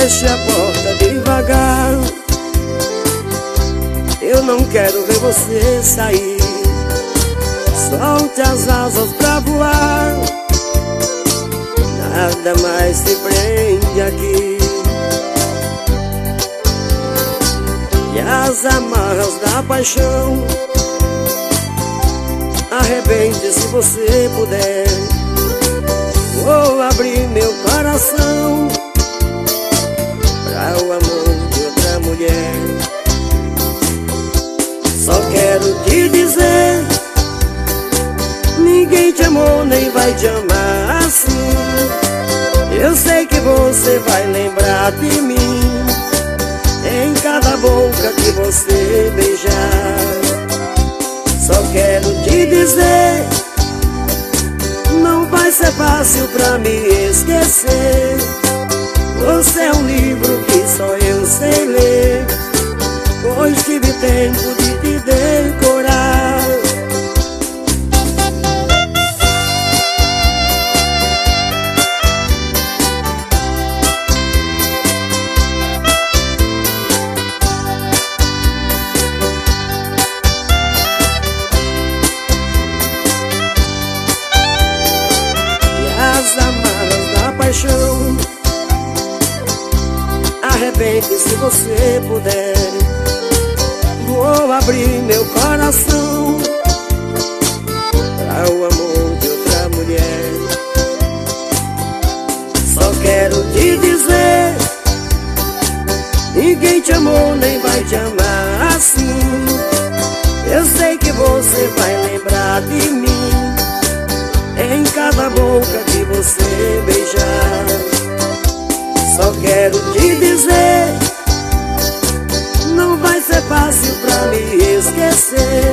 feche a porta devagar. Eu não quero ver você sair. Solte as asas pra voar. Nada mais te prende aqui. E as amarras da paixão arrebente se você puder. Vou abrir meu coração para o amor de outra mulher. Só quero te dizer, ninguém te amou nem vai te amar assim. Eu sei que você vai lembrar de mim em cada boca que você beijar. Só quero te dizer, não vai ser fácil pra me esquecer. Você é um livro que só eu sei ler, pois tive tempo de te decorar. As amarras da paixão arrebente se você puder. Vou abrir meu coração para o amor de outra mulher. Só quero te dizer, ninguém te amou nem vai te amar assim. Eu sei que você vai lembrar de mim em cada boca que você beijar. Só quero te dizer, não vai ser fácil pra me esquecer.